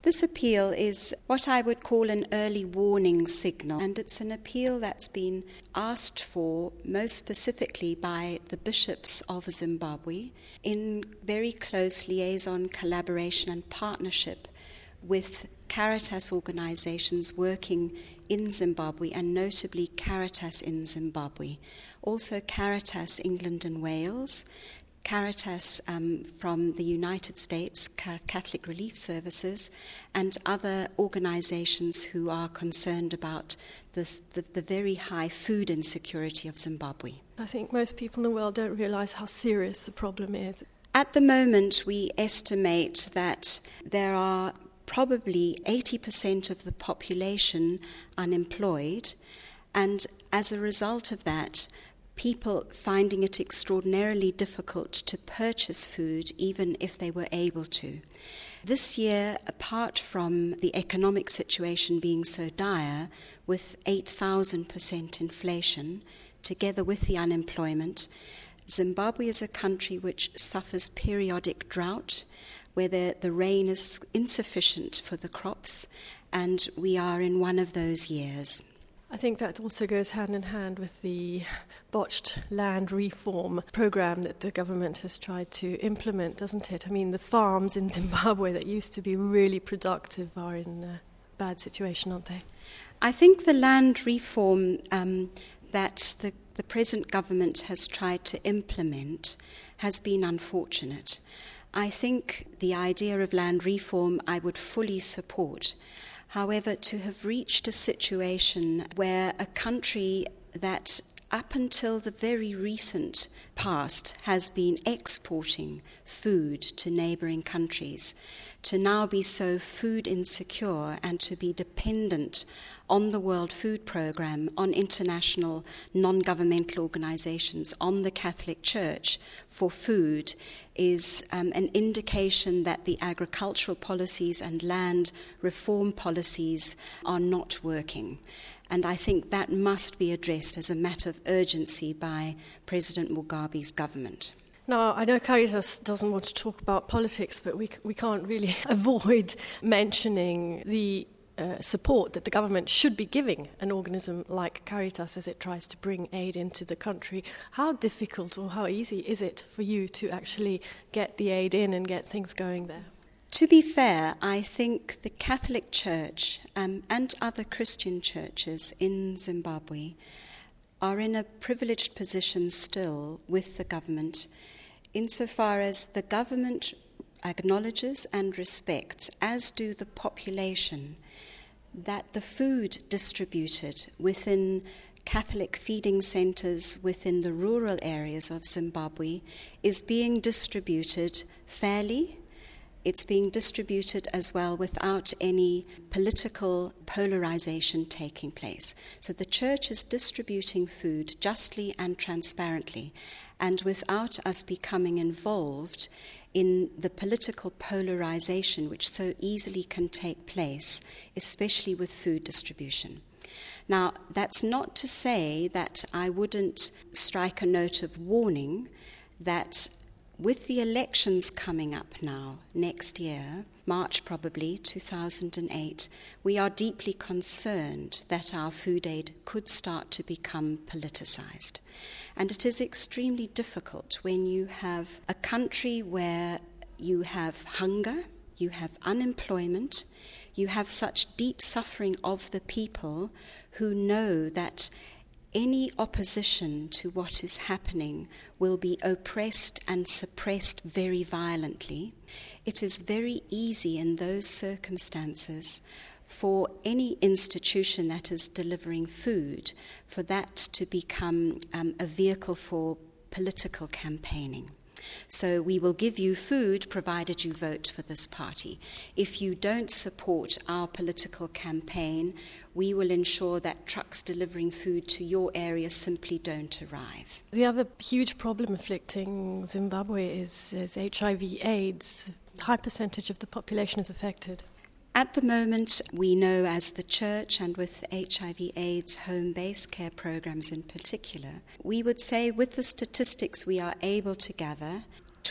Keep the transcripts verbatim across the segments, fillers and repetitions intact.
This appeal is what I would call an early warning signal, and it's an appeal that's been asked for most specifically by the bishops of Zimbabwe in very close liaison, collaboration and partnership with Caritas organizations working in Zimbabwe, and notably Caritas in Zimbabwe, also Caritas England and Wales, Caritas um, from the United States, Catholic Relief Services, and other organizations who are concerned about this, the, the very high food insecurity of Zimbabwe. I think most people in the world don't realize how serious the problem is. At the moment, we estimate that there are probably eighty percent of the population unemployed, and as a result of that, people finding it extraordinarily difficult to purchase food even if they were able to. This year, apart from the economic situation being so dire, with eight thousand percent inflation, together with the unemployment, Zimbabwe is a country which suffers periodic drought, where the, the rain is insufficient for the crops, and we are in one of those years. I think that also goes hand in hand with the botched land reform program that the government has tried to implement, doesn't it? I mean, the farms in Zimbabwe that used to be really productive are in a bad situation, aren't they? I think the land reform um, that the, the present government has tried to implement has been unfortunate. I think the idea of land reform I would fully support. However, to have reached a situation where a country that up until the very recent past has been exporting food to neighboring countries, to now be so food insecure and to be dependent on the World Food Programme, on international non-governmental organizations, on the Catholic Church for food is um, an indication that the agricultural policies and land reform policies are not working. And I think that must be addressed as a matter of urgency by President Mugabe's government. Now, I know Caritas doesn't want to talk about politics, but we we can't really avoid mentioning the uh, support that the government should be giving an organism like Caritas as it tries to bring aid into the country. How difficult or how easy is it for you to actually get the aid in and get things going there? To be fair, I think the Catholic Church um, and other Christian churches in Zimbabwe are in a privileged position still with the government, insofar as the government acknowledges and respects, as do the population, that the food distributed within Catholic feeding centres within the rural areas of Zimbabwe is being distributed fairly. It's being distributed as well without any political polarization taking place. So the church is distributing food justly and transparently, and without us becoming involved in the political polarization which so easily can take place, especially with food distribution. Now, that's not to say that I wouldn't strike a note of warning that with the elections coming up now, next year, March probably, two thousand eight, we are deeply concerned that our food aid could start to become politicized. And it is extremely difficult when you have a country where you have hunger, you have unemployment, you have such deep suffering of the people who know that any opposition to what is happening will be oppressed and suppressed very violently. It is very easy in those circumstances for any institution that is delivering food, for that to become um, a vehicle for political campaigning. So we will give you food provided you vote for this party. If you don't support our political campaign, we will ensure that trucks delivering food to your area simply don't arrive. The other huge problem afflicting Zimbabwe is, is H I V AIDS. A high percentage of the population is affected. At the moment, we know as the Church, and with H I V AIDS home-based care programs in particular, we would say with the statistics we are able to gather,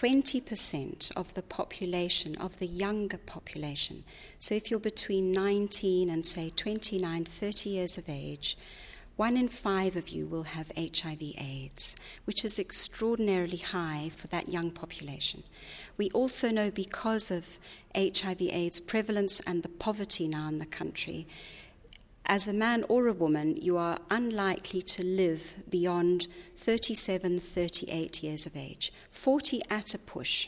twenty percent of the population, of the younger population. So if you're between nineteen and say twenty-nine, thirty years of age, one in five of you will have H I V AIDS, which is extraordinarily high for that young population. We also know because of H I V AIDS prevalence and the poverty now in the country, as a man or a woman, you are unlikely to live beyond thirty-seven, thirty-eight years of age, forty at a push.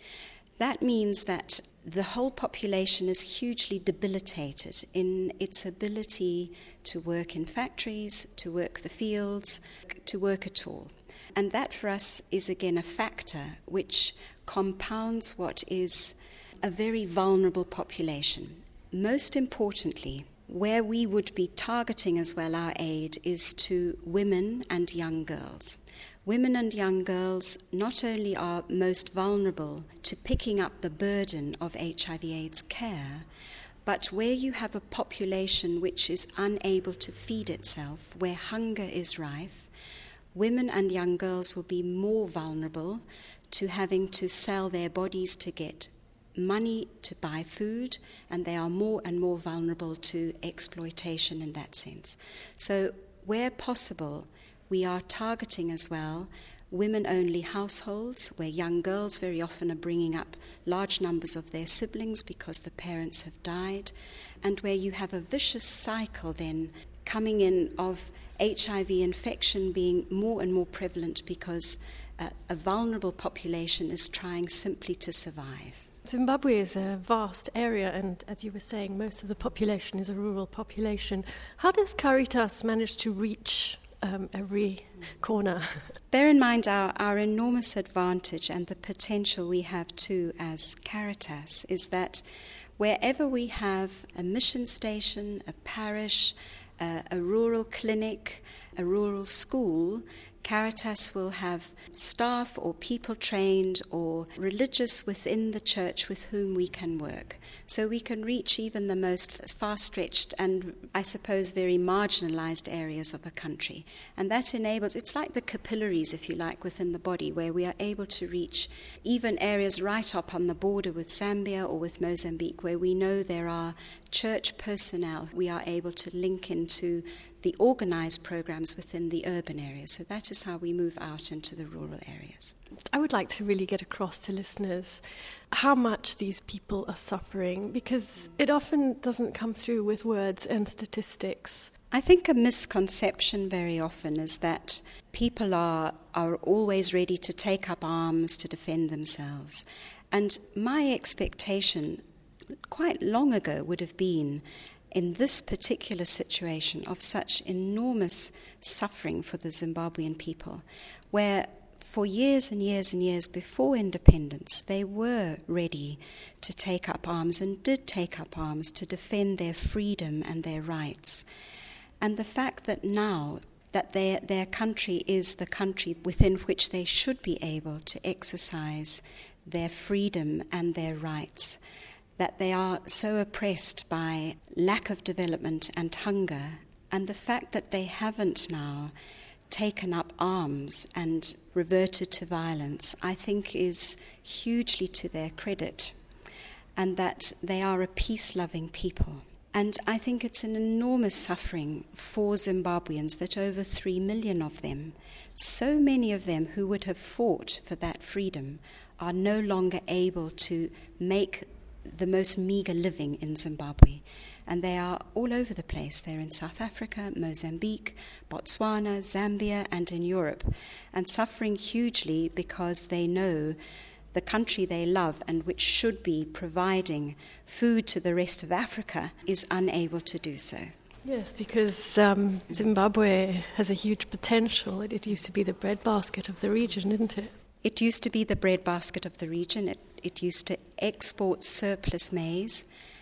That means that the whole population is hugely debilitated in its ability to work in factories, to work the fields, to work at all. And that for us is again a factor which compounds what is a very vulnerable population. Most importantly, where we would be targeting as well our aid is to women and young girls. Women and young girls not only are most vulnerable to picking up the burden of H I V AIDS care, but where you have a population which is unable to feed itself, where hunger is rife, women and young girls will be more vulnerable to having to sell their bodies to get money to buy food, and they are more and more vulnerable to exploitation in that sense. So where possible, we are targeting as well women-only households where young girls very often are bringing up large numbers of their siblings because the parents have died, and where you have a vicious cycle then coming in of H I V infection being more and more prevalent because uh, a vulnerable population is trying simply to survive. Zimbabwe is a vast area, and as you were saying, most of the population is a rural population. How does Caritas manage to reach um, every corner? Bear in mind our, our enormous advantage and the potential we have too as Caritas is that wherever we have a mission station, a parish, uh, a rural clinic, a rural school, Caritas will have staff or people trained or religious within the church with whom we can work. So we can reach even the most far-stretched and, I suppose, very marginalized areas of a country. And that enables, it's like the capillaries, if you like, within the body, where we are able to reach even areas right up on the border with Zambia or with Mozambique, where we know there are church personnel. We are able to link into the organized programs within the urban areas. So that is how we move out into the rural areas. I would like to really get across to listeners how much these people are suffering, because it often doesn't come through with words and statistics. I think a misconception very often is that people are, are always ready to take up arms to defend themselves. And my expectation quite long ago would have been, in this particular situation of such enormous suffering for the Zimbabwean people, where for years and years and years before independence, they were ready to take up arms and did take up arms to defend their freedom and their rights. And the fact that now that their, their country is the country within which they should be able to exercise their freedom and their rights, that they are so oppressed by lack of development and hunger, and the fact that they haven't now taken up arms and reverted to violence, I think is hugely to their credit, and that they are a peace-loving people. And I think it's an enormous suffering for Zimbabweans that over three million of them, so many of them who would have fought for that freedom, are no longer able to make the most meager living in Zimbabwe. And they are all over the place. They're in South Africa, Mozambique, Botswana, Zambia, and in Europe, and suffering hugely because they know the country they love and which should be providing food to the rest of Africa is unable to do so. Yes, because um, Zimbabwe has a huge potential. It, it used to be the breadbasket of the region, didn't it? It used to be the breadbasket of the region. It, it used to export surplus maize,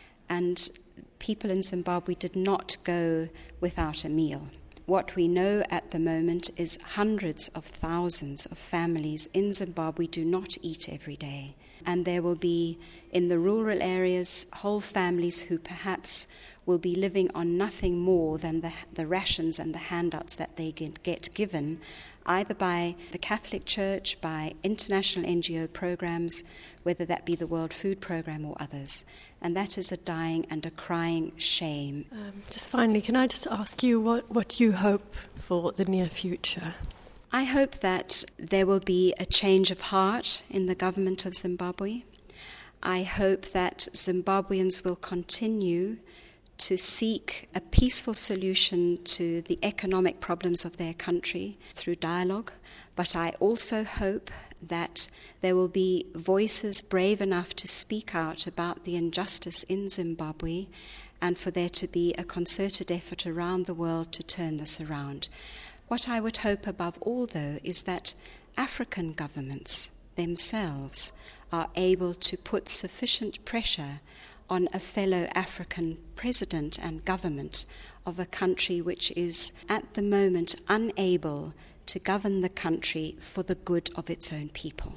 and people in Zimbabwe did not go without a meal. What we know at the moment is hundreds of thousands of families in Zimbabwe do not eat every day. And there will be in the rural areas, whole families who perhaps will be living on nothing more than the, the rations and the handouts that they get, get given, either by the Catholic Church, by international N G O programs, whether that be the World Food Programme or others. And that is a dying and a crying shame. Um, just finally, can I just ask you what, what you hope for the near future? I hope that there will be a change of heart in the government of Zimbabwe. I hope that Zimbabweans will continue to seek a peaceful solution to the economic problems of their country through dialogue. But I also hope that there will be voices brave enough to speak out about the injustice in Zimbabwe, and for there to be a concerted effort around the world to turn this around. What I would hope above all, though, is that African governments themselves are able to put sufficient pressure on a fellow African president and government of a country which is at the moment unable to govern the country for the good of its own people.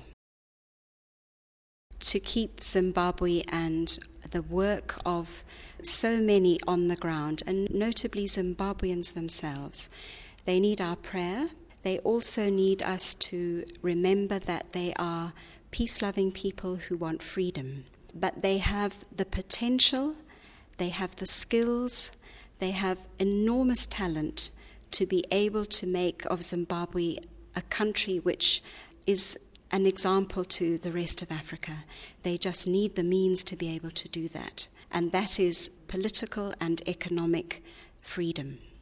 To keep Zimbabwe and the work of so many on the ground, and notably Zimbabweans themselves, they need our prayer. They also need us to remember that they are peace-loving people who want freedom. But they have the potential, they have the skills, they have enormous talent to be able to make of Zimbabwe a country which is an example to the rest of Africa. They just need the means to be able to do that. And that is political and economic freedom.